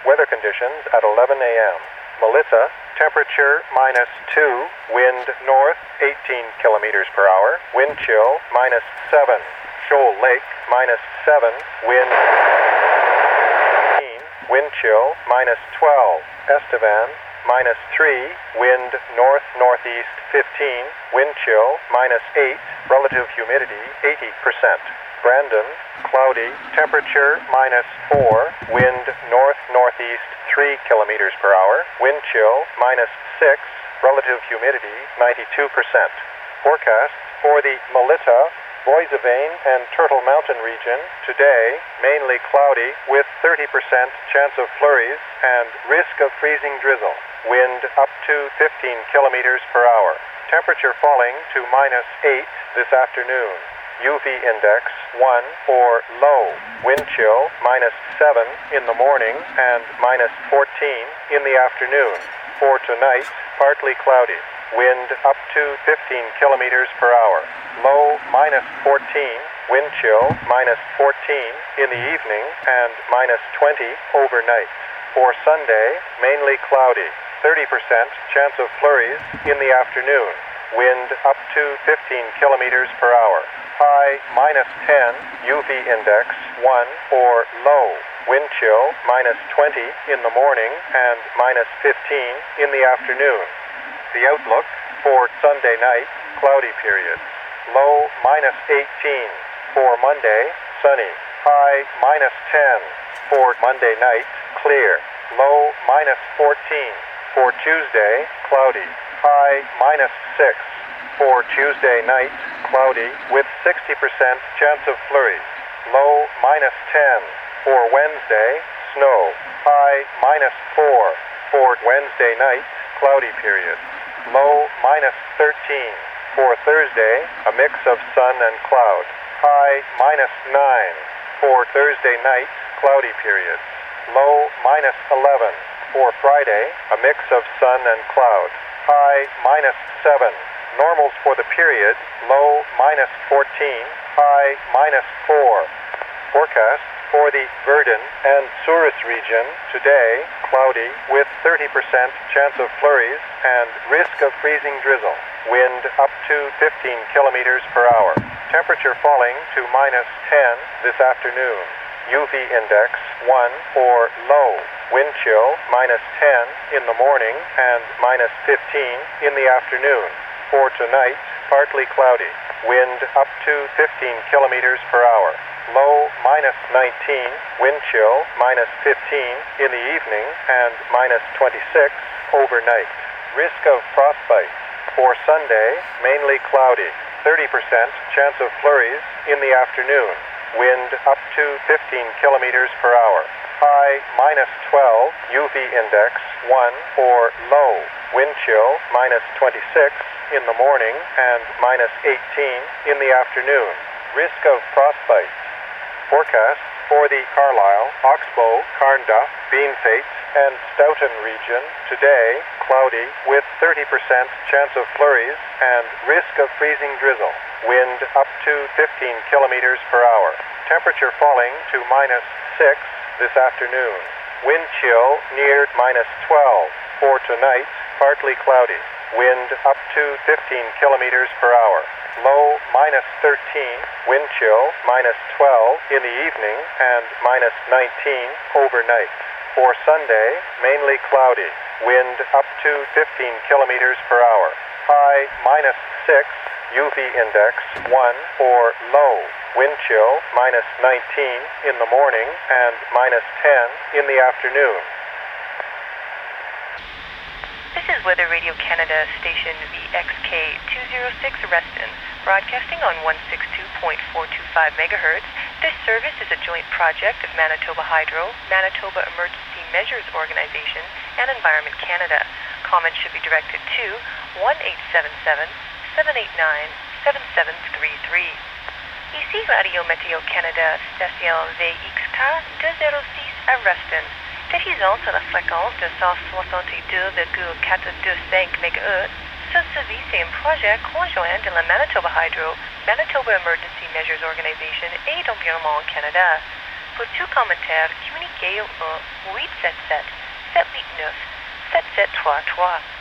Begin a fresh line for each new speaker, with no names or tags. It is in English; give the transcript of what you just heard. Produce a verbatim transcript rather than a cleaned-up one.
Weather conditions at eleven a.m. Melissa, temperature minus two, wind north eighteen kilometers per hour, wind chill minus seven. Shoal Lake minus seven, wind fifteen, wind chill minus twelve. Estevan minus three, wind north-northeast fifteen, wind chill minus eight, relative humidity eighty percent. Brandon, cloudy, temperature minus four, wind north-northeast three kilometers per hour, wind chill minus six, relative humidity ninety-two percent. Forecast for the Melita, Boissevain, and Turtle Mountain region, today, mainly cloudy with thirty percent chance of flurries and risk of freezing drizzle. Wind up to fifteen kilometers per hour. Temperature falling to minus eight this afternoon. U V index one or low. Wind chill minus seven in the morning and minus fourteen in the afternoon. For tonight, partly cloudy. Wind up to fifteen kilometers per hour. Low minus fourteen, wind chill minus fourteen in the evening and minus twenty overnight. For Sunday, mainly cloudy. thirty percent chance of flurries in the afternoon. Wind up to fifteen kilometers per hour. High minus ten, U V index one or low. Wind chill minus twenty in the morning and minus fifteen in the afternoon. The outlook for Sunday night, cloudy periods. Low minus eighteen. For Monday, sunny. High minus ten. For Monday night, clear. Low minus fourteen. For Tuesday, cloudy. High minus six. For Tuesday night, cloudy with sixty percent chance of flurries. Low minus ten. For Wednesday, snow. High minus four. For Wednesday night, cloudy periods. Low minus thirteen. For Thursday, a mix of sun and cloud. High minus nine. For Thursday night, cloudy periods. Low minus eleven. For Friday, a mix of sun and cloud. High minus seven. Normals for the period, low minus fourteen, high minus four. Forecast for the Verdun and Souris region, today, cloudy with thirty percent chance of flurries and risk of freezing drizzle. Wind up to fifteen kilometers per hour. Temperature falling to minus ten this afternoon. U V index one or low. Wind chill minus ten in the morning and minus fifteen in the afternoon. For tonight, partly cloudy. Wind up to fifteen kilometers per hour. Low minus nineteen, wind chill minus fifteen in the evening and minus twenty-six overnight. Risk of frostbite. For Sunday, mainly cloudy. thirty percent chance of flurries in the afternoon. Wind up to fifteen kilometers per hour. High minus twelve, U V index one or low. Wind chill minus twenty-six in the morning and minus eighteen in the afternoon. Risk of frostbite. Forecast for the Carlisle, Oxbow, Carnduff, Beanfate, and Stoughton region, today, cloudy with thirty percent chance of flurries and risk of freezing drizzle. Wind up to fifteen kilometers per hour. Temperature falling to minus six this afternoon. Wind chill near minus twelve. For tonight, partly cloudy. Wind up to fifteen kilometers per hour. Low minus thirteen, wind chill minus twelve in the evening and minus nineteen overnight. For Sunday, mainly cloudy. Wind up to fifteen kilometers per hour. High minus six, U V index one or low. Wind chill minus nineteen in the morning and minus ten in the afternoon.
This is Weather Radio Canada, station V X K two oh six Reston, broadcasting on one sixty-two point four two five megahertz. This service is a joint project of Manitoba Hydro, Manitoba Emergency Measures Organization, and Environment Canada. Comments should be directed to one eight seven seven, seven eight nine, seven seven three three. Ici Radio Météo Canada, station V X K deux zéro six à Reston. Diffusant sur la fréquence de cent soixante-deux virgule quatre-vingt-quinze mégahertz, ce service est un projet conjoint de la Manitoba Hydro, Manitoba Emergency Measures Organization et d'Environnement Canada. Pour tout commentaire, communiquez au un huit sept sept, sept huit neuf, sept sept trois trois.